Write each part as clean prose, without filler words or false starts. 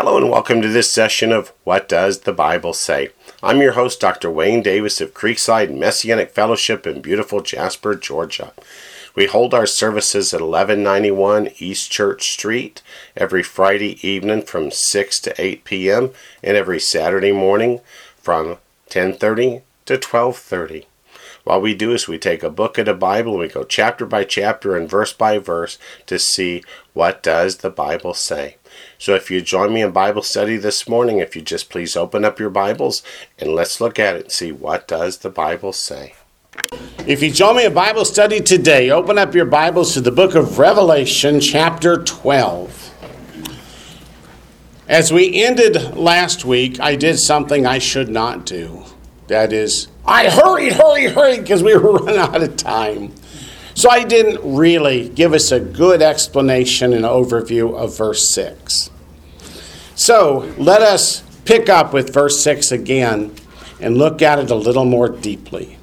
Hello and welcome to this session of What Does the Bible Say? I'm your host, Dr. Wayne Davis of Creekside Messianic Fellowship in beautiful Jasper, Georgia. We hold our services at 1191 East Church Street every Friday evening from 6 to 8 p.m. and every Saturday morning from 10:30 to 12:30. What we do is we take a book of the Bible and we go chapter by chapter and verse by verse to see what does the Bible say. So if you join me in Bible study this morning, if you just please open up your Bibles and let's look at it and see what does the Bible say. If you join me in Bible study today, open up your Bibles to the book of Revelation chapter 12. As we ended last week, I did something I should not do. That is, I hurried because we were running out of time. So I didn't really give us a good explanation and overview of verse 6. So let us pick up with verse 6 again and look at it a little more deeply.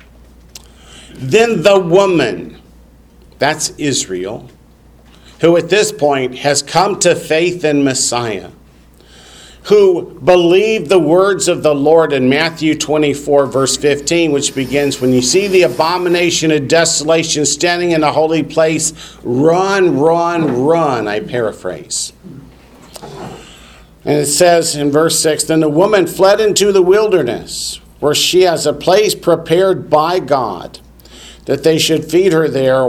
Then the woman, that's Israel, who at this point has come to faith in Messiah, who believed the words of the Lord in Matthew 24, verse 15, which begins, when you see the abomination of desolation standing in a holy place, run, run, run, I paraphrase. And it says in verse 6, then the woman fled into the wilderness, where she has a place prepared by God, that they should feed her there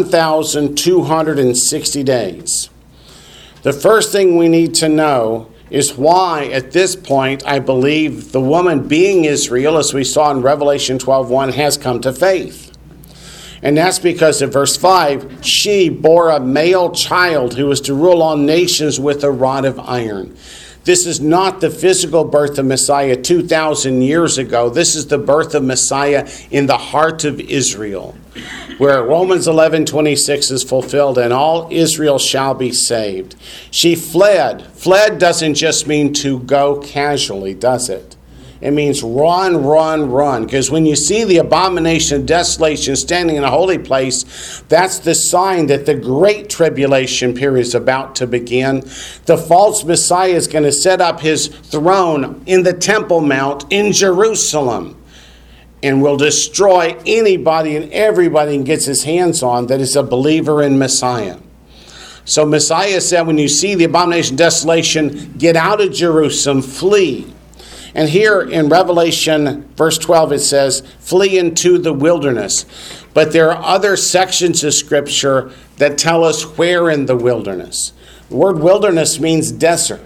1,260 days. The first thing we need to know is why, at this point, I believe the woman being Israel, as we saw in Revelation 12:1, has come to faith. And that's because in verse 5, she bore a male child who was to rule all nations with a rod of iron. This is not the physical birth of Messiah 2,000 years ago. This is the birth of Messiah in the heart of Israel, where Romans 11:26 is fulfilled, and all Israel shall be saved. She fled. Fled doesn't just mean to go casually, does it? It means run, run, run. Because when you see the abomination of desolation standing in a holy place, that's the sign that the great tribulation period is about to begin. The false Messiah is going to set up his throne in the Temple Mount in Jerusalem, and will destroy anybody and everybody he gets his hands on that is a believer in Messiah. So Messiah said, when you see the abomination of desolation, get out of Jerusalem, flee. And here in Revelation verse 12 it says, flee into the wilderness. But there are other sections of Scripture that tell us where in the wilderness. The word wilderness means desert.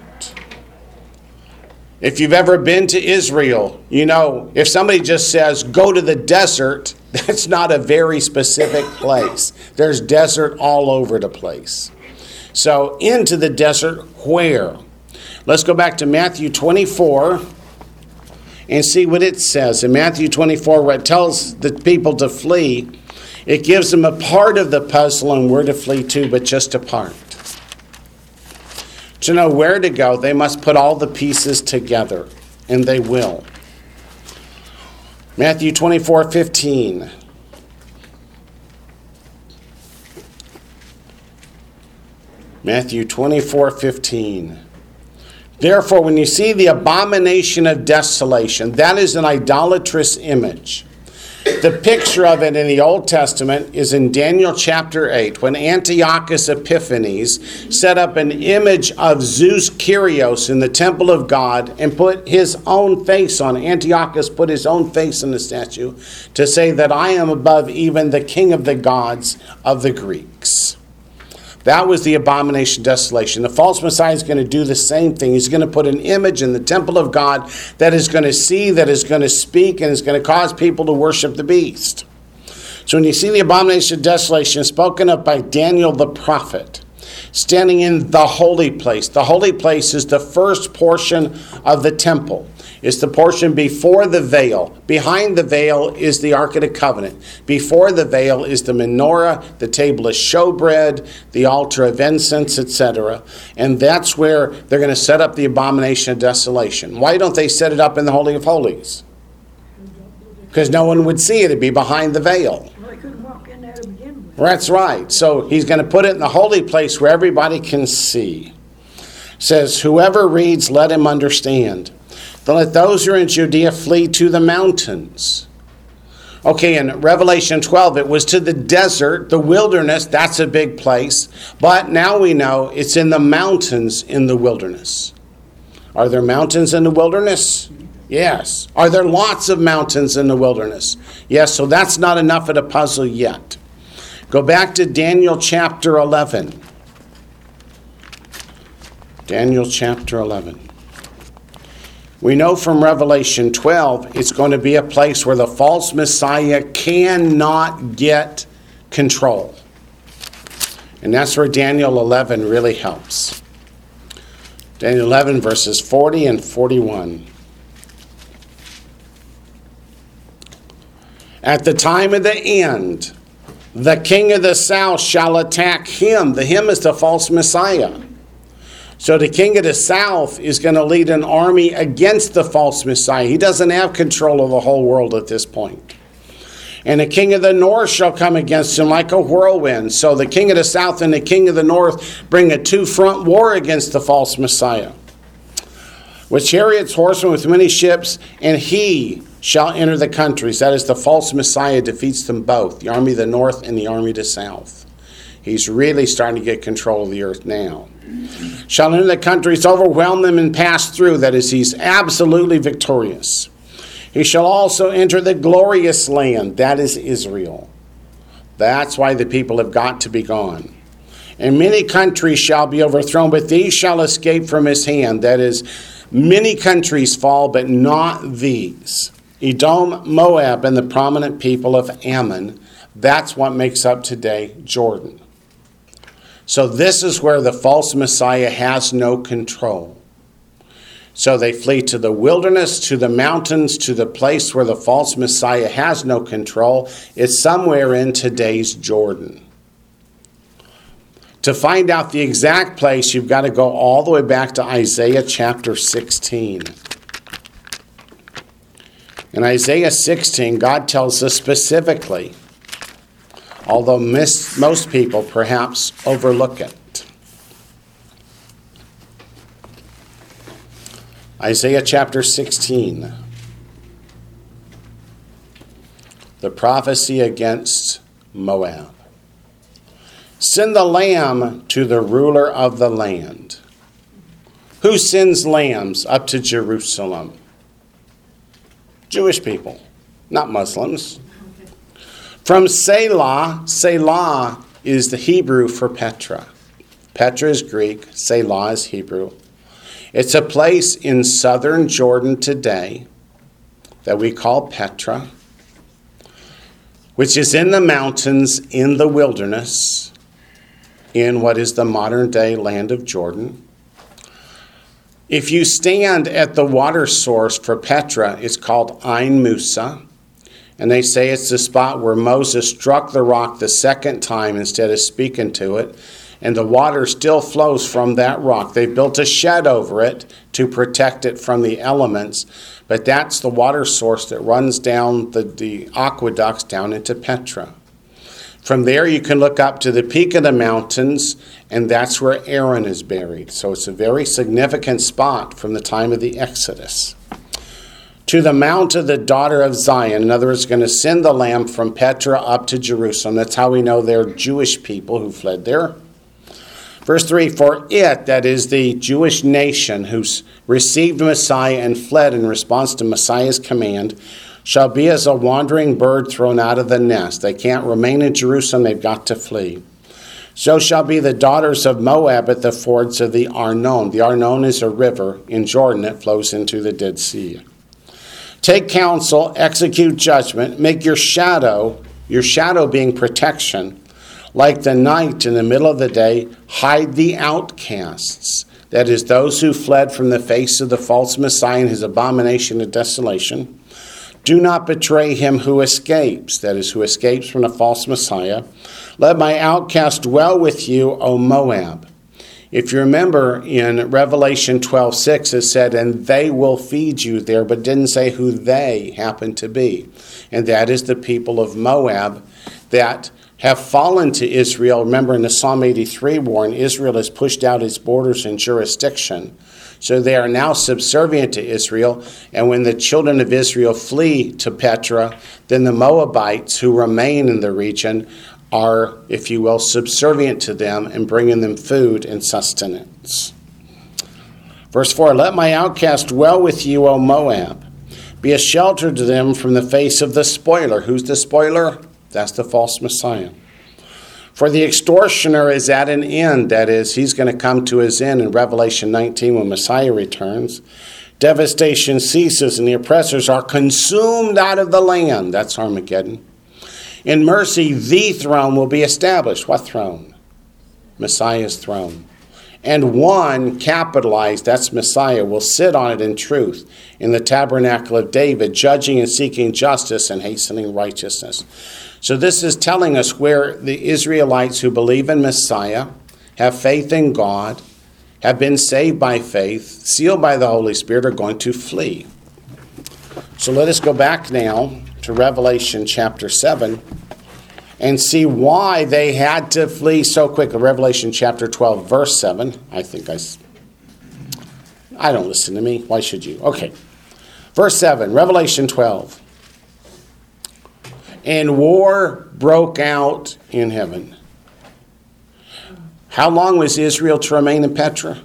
If you've ever been to Israel, you know, if somebody just says, go to the desert, that's not a very specific place. There's desert all over the place. So into the desert, where? Let's go back to Matthew 24 and see what it says. In Matthew 24, where it tells the people to flee, it gives them a part of the puzzle and where to flee to, but just a part. To know where to go, they must put all the pieces together, and they will. Matthew 24:15. Matthew 24:15. Therefore, when you see the abomination of desolation, that is an idolatrous image. The picture of it in the Old Testament is in Daniel chapter 8, when Antiochus Epiphanes set up an image of Zeus Kyrios in the temple of God and put his own face on it. Antiochus put his own face on the statue to say that I am above even the king of the gods of the Greeks. That was the abomination of desolation. The false Messiah is going to do the same thing. He's going to put an image in the temple of God that is going to see, that is going to speak, and is going to cause people to worship the beast. So when you see the abomination of desolation spoken of by Daniel the prophet, standing in the holy place. The holy place is the first portion of the temple. It's the portion before the veil. Behind the veil is the Ark of the Covenant. Before the veil is the menorah, the table of showbread, the altar of incense, etc. And that's where they're going to set up the abomination of desolation. Why don't they set it up in the Holy of Holies? Because no one would see it. It'd be behind the veil. Well, they couldn't walk in there to begin with. That's right. So he's going to put it in the holy place where everybody can see. says, whoever reads, let him understand. Then let those who are in Judea flee to the mountains. Okay, in Revelation 12, it was to the desert, the wilderness. That's a big place. But now we know it's in the mountains in the wilderness. Are there mountains in the wilderness? Yes. Are there lots of mountains in the wilderness? Yes, so that's not enough of the puzzle yet. Go back to Daniel chapter 11. Daniel chapter 11. We know from Revelation 12, it's going to be a place where the false Messiah cannot get control. And that's where Daniel 11 really helps. Daniel 11, verses 40 and 41. At the time of the end, the king of the south shall attack him. The him is the false Messiah. So the king of the south is going to lead an army against the false Messiah. He doesn't have control of the whole world at this point. And the king of the north shall come against him like a whirlwind. So the king of the south and the king of the north bring a two-front war against the false Messiah. With chariots, horsemen, with many ships, and he shall enter the countries. That is, the false Messiah defeats them both, the army of the north and the army of the south. He's really starting to get control of the earth now. Shall enter the countries, overwhelm them, and pass through. That is, he's absolutely victorious. He shall also enter the glorious land. That is Israel. That's why the people have got to be gone. And many countries shall be overthrown, but these shall escape from his hand. That is, many countries fall, but not these. Edom, Moab, and the prominent people of Ammon. That's what makes up today Jordan. So this is where the false Messiah has no control. So they flee to the wilderness, to the mountains, to the place where the false Messiah has no control. It's somewhere in today's Jordan. To find out the exact place, you've got to go all the way back to Isaiah chapter 16. In Isaiah 16, God tells us specifically, although most people perhaps overlook it. Isaiah chapter 16. The prophecy against Moab. Send the lamb to the ruler of the land. Who sends lambs up to Jerusalem? Jewish people, not Muslims. From Selah, Selah is the Hebrew for Petra. Petra is Greek, Selah is Hebrew. It's a place in southern Jordan today that we call Petra, which is in the mountains, in the wilderness, in what is the modern-day land of Jordan. If you stand at the water source for Petra, it's called Ein Musa. And they say it's the spot where Moses struck the rock the second time instead of speaking to it. And the water still flows from that rock. They've built a shed over it to protect it from the elements. But that's the water source that runs down the aqueducts down into Petra. From there you can look up to the peak of the mountains, and that's where Aaron is buried. So it's a very significant spot from the time of the Exodus. To the mount of the daughter of Zion. In other words, going to send the lamb from Petra up to Jerusalem. That's how we know they're Jewish people who fled there. Verse 3, for it, that is the Jewish nation who's received Messiah and fled in response to Messiah's command, shall be as a wandering bird thrown out of the nest. They can't remain in Jerusalem, they've got to flee. So shall be the daughters of Moab at the fords of the Arnon. The Arnon is a river in Jordan that flows into the Dead Sea. Take counsel, execute judgment, make your shadow being protection, like the night in the middle of the day, hide the outcasts. That is, those who fled from the face of the false Messiah and his abomination of desolation. Do not betray him who escapes, that is, who escapes from the false Messiah. Let my outcast dwell with you, O Moab. If you remember in Revelation 12:6, it said, and they will feed you there, but didn't say who they happen to be. And that is the people of Moab that have fallen to Israel. Remember in the Psalm 83 war, and Israel has pushed out its borders and jurisdiction. So they are now subservient to Israel. And when the children of Israel flee to Petra, then the Moabites who remain in the region are, if you will, subservient to them and bringing them food and sustenance. Verse 4, let my outcast dwell with you, O Moab. Be a shelter to them from the face of the spoiler. Who's the spoiler? That's the false Messiah. For the extortioner is at an end. That is, he's going to come to his end in Revelation 19 when Messiah returns. Devastation ceases and the oppressors are consumed out of the land. That's Armageddon. In mercy, the throne will be established. What throne? Messiah's throne. And one, capitalized, that's Messiah, will sit on it in truth in the tabernacle of David, judging and seeking justice and hastening righteousness. So this is telling us where the Israelites who believe in Messiah, have faith in God, have been saved by faith, sealed by the Holy Spirit, are going to flee. So let us go back now to Revelation chapter 7 and see why they had to flee so quickly. Revelation chapter 12, verse 7. I don't listen to me. Why should you? Okay. Verse 7, Revelation 12. And war broke out in heaven. How long was Israel to remain in Petra?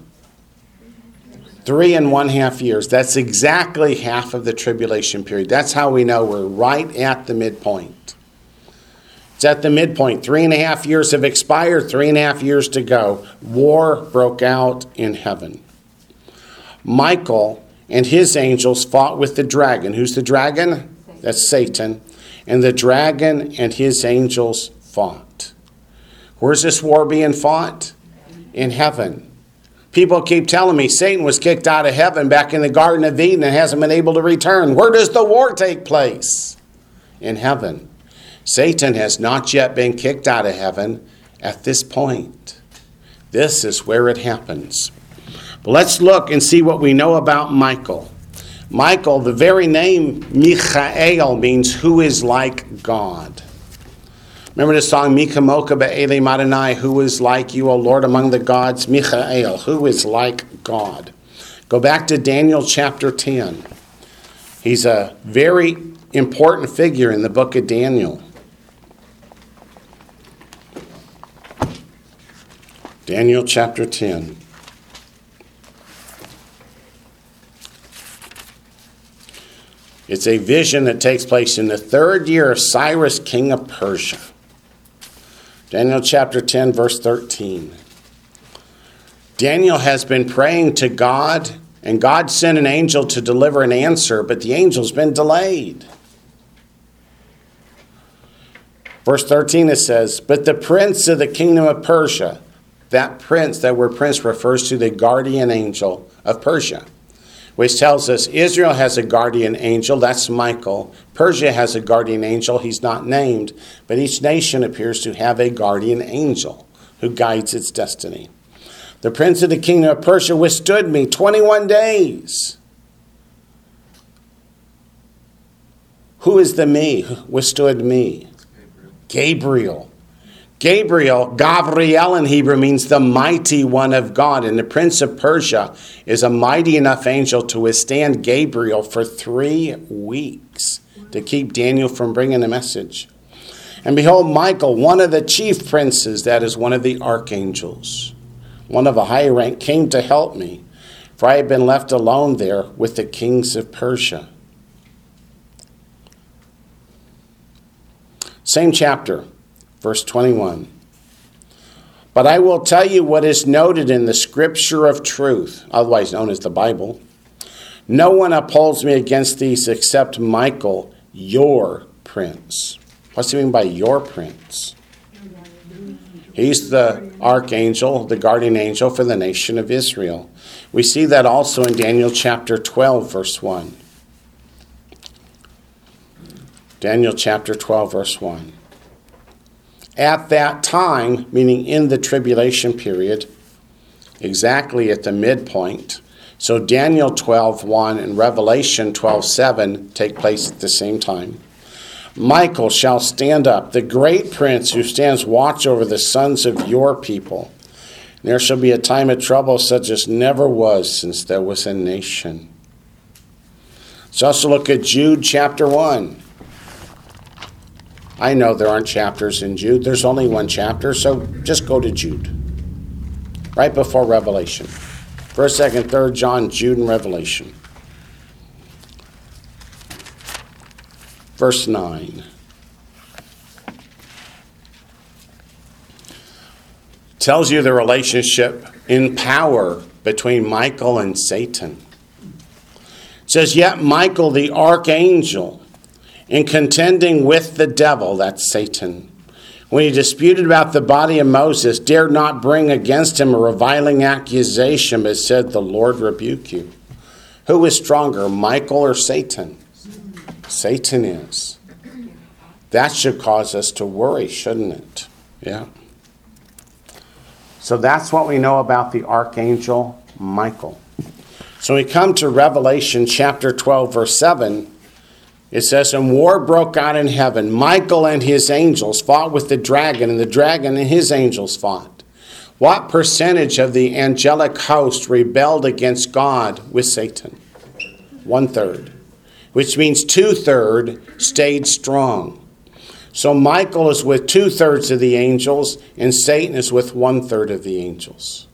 3.5 years. That's exactly half of the tribulation period. That's how we know we're right at the midpoint. It's at the midpoint. 3.5 years have expired, 3.5 years to go. War broke out in heaven. Michael and his angels fought with the dragon. Who's the dragon? That's Satan. And the dragon and his angels fought. Where's this war being fought? In heaven. People keep telling me Satan was kicked out of heaven back in the Garden of Eden and hasn't been able to return. Where does the war take place? In heaven. Satan has not yet been kicked out of heaven at this point. This is where it happens. But let's look and see what we know about Michael. Michael, the very name Michael means who is like God. Remember the song, Mika Mocha Be'elim Adonai, who is like you, O Lord, among the gods? Michael, who is like God. Go back to Daniel chapter 10. He's a very important figure in the book of Daniel. Daniel chapter 10. It's a vision that takes place in the 3rd year of Cyrus, king of Persia. Daniel chapter 10, verse 13. Daniel has been praying to God, and God sent an angel to deliver an answer, but the angel's been delayed. Verse 13 it says, but the prince of the kingdom of Persia, that word prince refers to the guardian angel of Persia, which tells us Israel has a guardian angel, that's Michael. Persia has a guardian angel, he's not named, but each nation appears to have a guardian angel who guides its destiny. The prince of the kingdom of Persia withstood me 21 days. Who is the me who withstood me? Gabriel. Gavriel in Hebrew means the mighty one of God. And the prince of Persia is a mighty enough angel to withstand Gabriel for 3 weeks to keep Daniel from bringing a message. And behold, Michael, one of the chief princes, that is one of the archangels, one of a high rank, came to help me, for I had been left alone there with the kings of Persia. Same chapter. Verse 21. But I will tell you what is noted in the scripture of truth, otherwise known as the Bible. No one upholds me against these except Michael, your prince. What's he mean by your prince? He's the archangel, the guardian angel for the nation of Israel. We see that also in Daniel chapter 12, verse 1. Daniel chapter 12, verse 1. At that time, meaning in the tribulation period, exactly at the midpoint. So Daniel 12:1 and Revelation 12:7 take place at the same time. Michael shall stand up, the great prince who stands watch over the sons of your people. There shall be a time of trouble such as never was since there was a nation. Let's also look at Jude chapter 1. I know there aren't chapters in Jude. There's only one chapter, so just go to Jude. Right before Revelation. 1st, 2nd, 3rd John, Jude, and Revelation. Verse 9. Tells you the relationship in power between Michael and Satan. It says, yet Michael the archangel, in contending with the devil, that's Satan, when he disputed about the body of Moses, dared not bring against him a reviling accusation, but said, the Lord rebuke you. Who is stronger, Michael or Satan? Satan is. That should cause us to worry, shouldn't it? Yeah. So that's what we know about the archangel Michael. So we come to Revelation chapter 12, verse 7. It says, and war broke out in heaven. Michael and his angels fought with the dragon, and the dragon and his angels fought. What percentage of the angelic host rebelled against God with Satan? 1/3. Which means 2/3 stayed strong. So Michael is with 2/3 of the angels, and Satan is with 1/3 of the angels.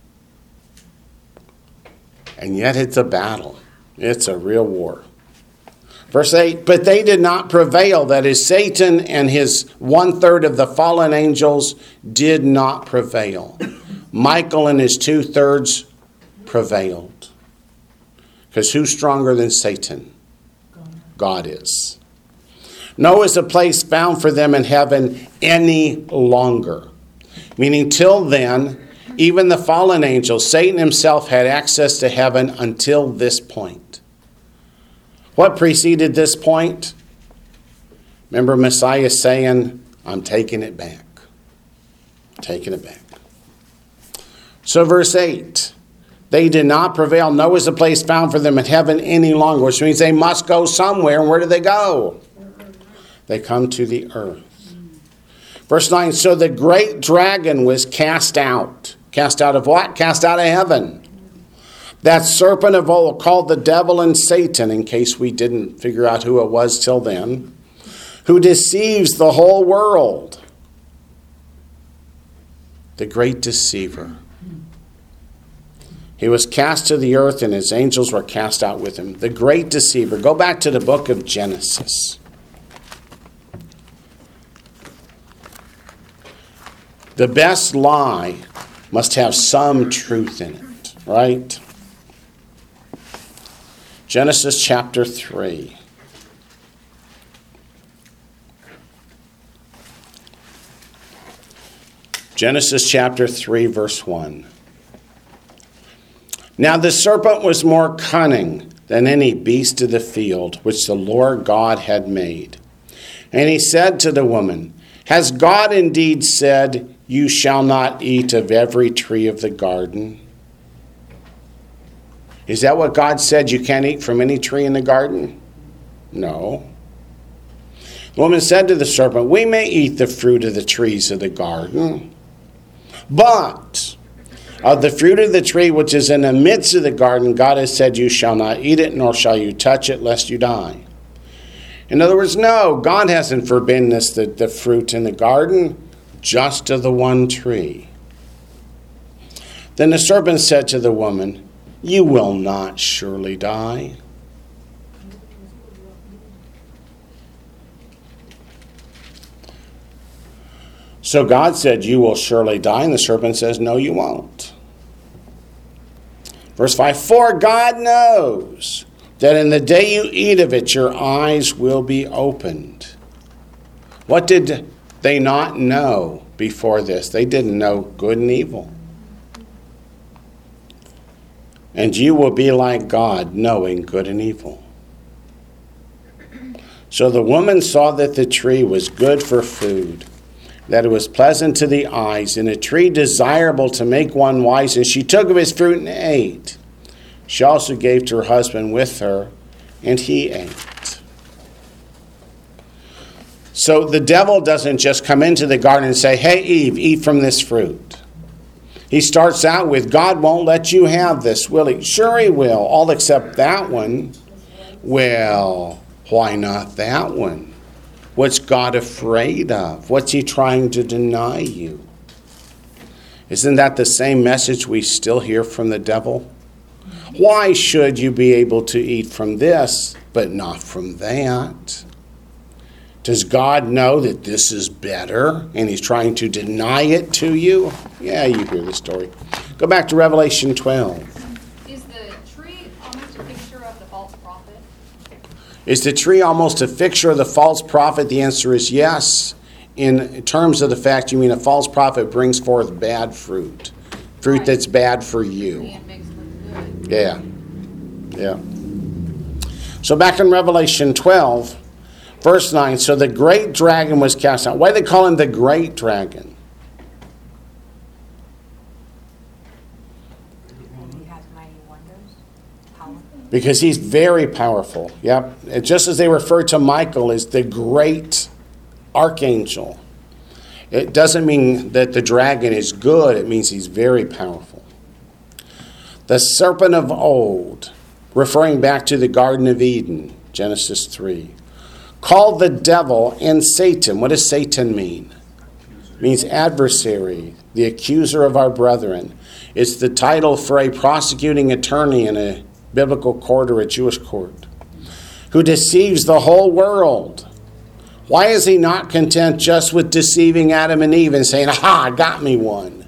And yet it's a battle. It's a real war. Verse 8, but they did not prevail. That is, Satan and his 1/3 of the fallen angels did not prevail. Michael and his 2/3 prevailed. Because who's stronger than Satan? God is. Nor is a place found for them in heaven any longer. Meaning till then, even the fallen angels, Satan himself had access to heaven until this point. What preceded this point? Remember Messiah saying, I'm taking it back. Taking it back. So verse 8. They did not prevail. No is a place found for them in heaven any longer, which means they must go somewhere. And where do they go? They come to the earth. Verse 9, so the great dragon was cast out. Cast out of what? Cast out of heaven. That serpent of old, called the devil and Satan, in case we didn't figure out who it was till then, who deceives the whole world. The great deceiver. He was cast to the earth, and his angels were cast out with him. The great deceiver. Go back to the book of Genesis. The best lie must have some truth in it, right? Genesis chapter 3. Genesis chapter 3, verse 1. Now the serpent was more cunning than any beast of the field which the Lord God had made. And he said to the woman, has God indeed said, you shall not eat of every tree of the garden? Is that what God said? You can't eat from any tree in the garden? No. The woman said to the serpent, we may eat the fruit of the trees of the garden, but of the fruit of the tree which is in the midst of the garden, God has said, you shall not eat it, nor shall you touch it, lest you die. In other words, no, God hasn't forbidden us the fruit in the garden, just of the one tree. Then the serpent said to the woman, you will not surely die. So God said, you will surely die. And the serpent says, no, you won't. Verse 5, for God knows that in the day you eat of it, your eyes will be opened. What did they not know before this? They didn't know good and evil. And you will be like God, knowing good and evil. So the woman saw that the tree was good for food, that it was pleasant to the eyes, and a tree desirable to make one wise. And she took of its fruit and ate. She also gave to her husband with her, and he ate. So the devil doesn't just come into the garden and say, hey, Eve, eat from this fruit. He starts out with, God won't let you have this, will he? Sure he will, all except that one. Well, why not that one? What's God afraid of? What's he trying to deny you? Isn't that the same message we still hear from the devil? Why should you be able to eat from this, but not from that? Does God know that this is better and he's trying to deny it to you? Yeah, you hear the story. Go back to Revelation 12. Is the tree almost a picture of the false prophet? Is the tree almost a picture of the false prophet? The answer is yes. In terms of the fact, you mean a false prophet brings forth bad fruit. Fruit Right. that's bad for you. And it makes it look good. Yeah. So back in Revelation 12, verse 9, so the great dragon was cast out. Why do they call him the great dragon? He has mighty wonders, power. Because he's very powerful. Yep. And just as they refer to Michael as the great archangel, it doesn't mean that the dragon is good. It means he's very powerful. The serpent of old, referring back to the Garden of Eden, Genesis 3, called the devil and Satan. What does Satan mean? It means adversary, the accuser of our brethren. It's the title for a prosecuting attorney in a biblical court or a Jewish court, who deceives the whole world. Why is he not content just with deceiving Adam and Eve and saying, aha, got me one?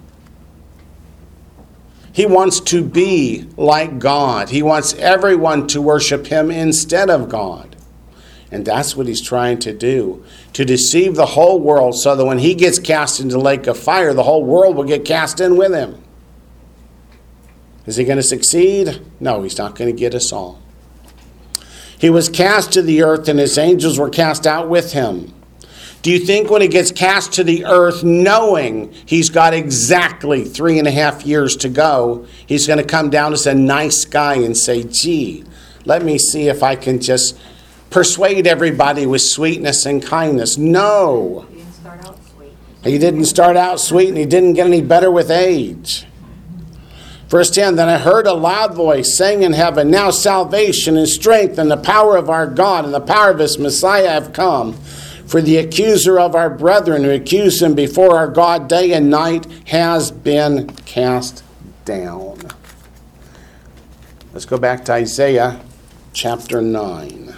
He wants to be like God. He wants everyone to worship him instead of God. And that's what he's trying to do, to deceive the whole world so that when he gets cast into the lake of fire, the whole world will get cast in with him. Is he going to succeed? No, he's not going to get us all. He was cast to the earth and his angels were cast out with him. Do you think when he gets cast to the earth, knowing he's got exactly 3.5 years to go, he's going to come down as a nice guy and say, gee, let me see if I can just persuade everybody with sweetness and kindness? No. He didn't start out sweet. He didn't start out sweet and he didn't get any better with age. Verse 10, then I heard a loud voice saying in heaven, now salvation and strength and the power of our God and the power of his Messiah have come. For the accuser of our brethren who accused him before our God day and night has been cast down. Let's go back to Isaiah chapter 9.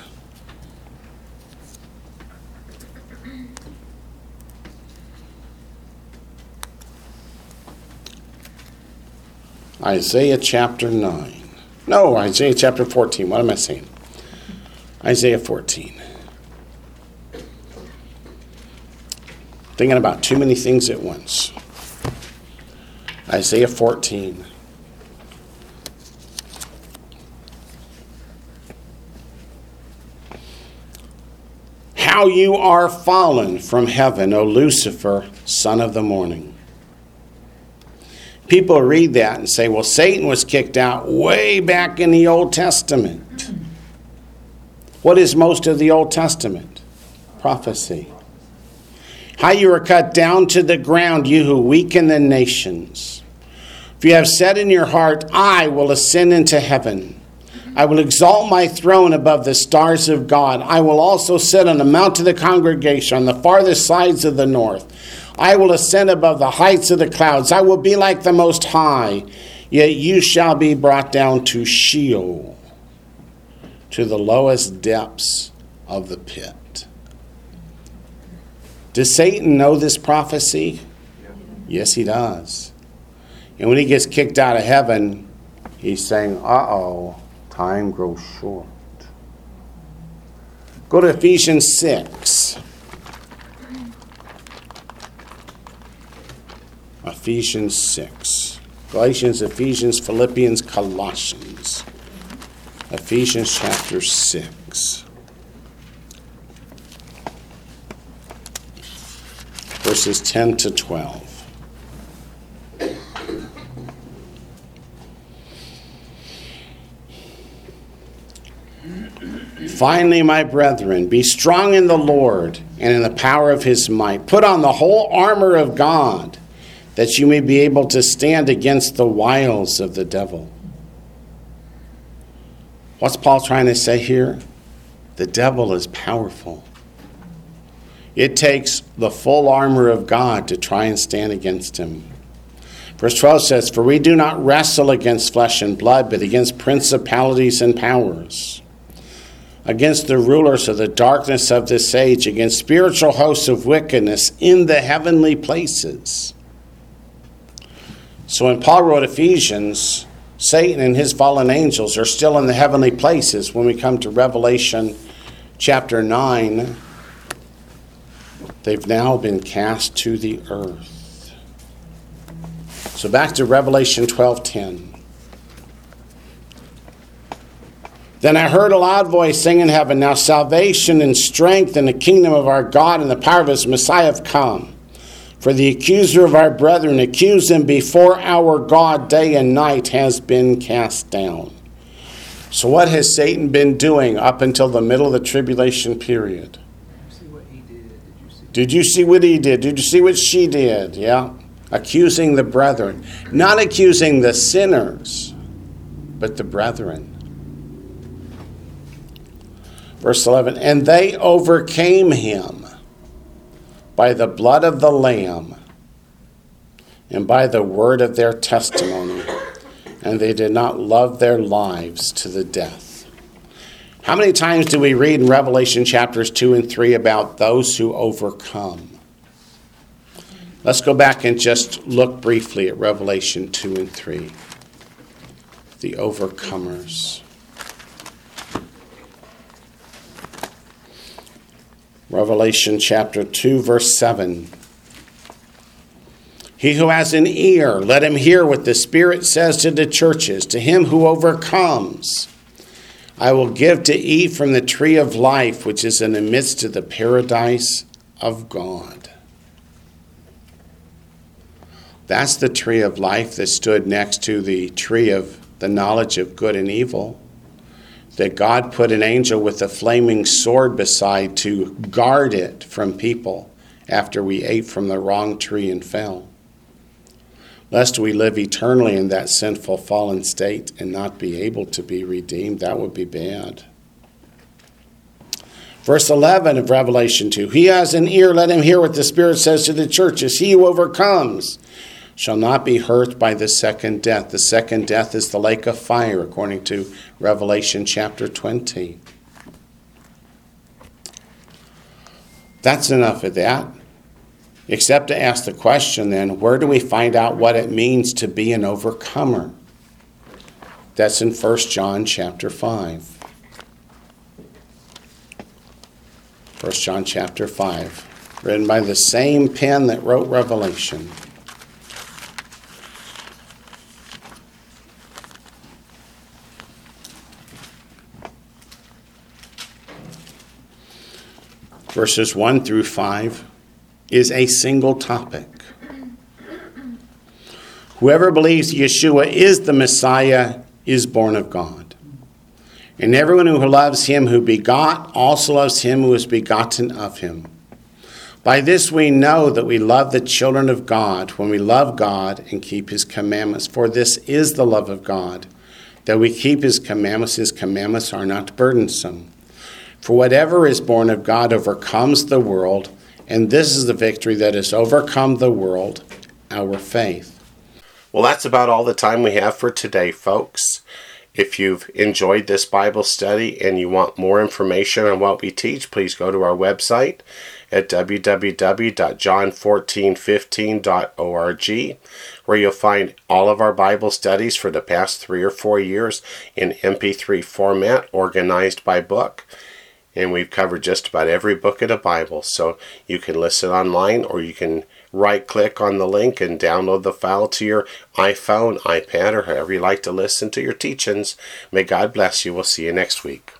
Isaiah chapter 9. No, Isaiah chapter 14. What am I saying? Isaiah 14. Thinking about too many things at once. Isaiah 14. How you are fallen from heaven, O Lucifer, son of the morning. People read that and say, well, Satan was kicked out way back in the Old Testament. What is most of the Old Testament? Prophecy. How you are cut down to the ground, you who weaken the nations. If you have said in your heart, I will ascend into heaven. I will exalt my throne above the stars of God. I will also sit on the mount of the congregation on the farthest sides of the north. I will ascend above the heights of the clouds. I will be like the Most High. Yet you shall be brought down to Sheol, to the lowest depths of the pit. Does Satan know this prophecy? Yes, he does. And when he gets kicked out of heaven, he's saying, uh-oh, time grows short. Go to Ephesians 6. Ephesians 6. Galatians, Ephesians, Philippians, Colossians. Ephesians chapter 6. Verses 10 to 12. Finally, my brethren, be strong in the Lord and in the power of his might. Put on the whole armor of God, that you may be able to stand against the wiles of the devil. What's Paul trying to say here? The devil is powerful. It takes the full armor of God to try and stand against him. Verse 12 says, "For we do not wrestle against flesh and blood, but against principalities and powers, against the rulers of the darkness of this age, against spiritual hosts of wickedness in the heavenly places." So when Paul wrote Ephesians, Satan and his fallen angels are still in the heavenly places. When we come to Revelation chapter 9, they've now been cast to the earth. So back to Revelation 12:10. Then I heard a loud voice saying in heaven, "Now salvation and strength and the kingdom of our God and the power of his Messiah have come. For the accuser of our brethren accused them before our God day and night has been cast down." So what has Satan been doing up until the middle of the tribulation period? See what he did. Did you see what he did? Did you see what she did? Yeah. Accusing the brethren. Not accusing the sinners, but the brethren. Verse 11, "And they overcame him by the blood of the Lamb and by the word of their testimony, and they did not love their lives to the death." How many times do we read in Revelation chapters 2 and 3 about those who overcome? Let's go back and just look briefly at Revelation 2 and 3. The overcomers. Revelation chapter 2, verse 7. "He who has an ear, let him hear what the Spirit says to the churches. To him who overcomes, I will give to eat from the tree of life, which is in the midst of the paradise of God." That's the tree of life that stood next to the tree of the knowledge of good and evil, that God put an angel with a flaming sword beside to guard it from people after we ate from the wrong tree and fell, lest we live eternally in that sinful fallen state and not be able to be redeemed. That would be bad. Verse 11 of Revelation 2, "He has an ear, let him hear what the Spirit says to the churches. He who overcomes shall not be hurt by the second death." The second death is the lake of fire, according to Revelation chapter 20. That's enough of that. Except to ask the question then, where do we find out what it means to be an overcomer? That's in 1 John chapter 5. 1 John chapter 5, written by the same pen that wrote Revelation. Verses 1 through 5 is a single topic. Whoever believes Yeshua is the Messiah is born of God. And everyone who loves him who begot also loves him who is begotten of him. By this we know that we love the children of God, when we love God and keep his commandments. For this is the love of God, that we keep his commandments. His commandments are not burdensome. For whatever is born of God overcomes the world, and this is the victory that has overcome the world, our faith. Well, that's about all the time we have for today, folks. If you've enjoyed this Bible study and you want more information on what we teach, please go to our website at www.john1415.org, where you'll find all of our Bible studies for the past 3 or 4 years in MP3 format, organized by book. And we've covered just about every book of the Bible. So you can listen online, or you can right-click on the link and download the file to your iPhone, iPad, or however you like to listen to your teachings. May God bless you. We'll see you next week.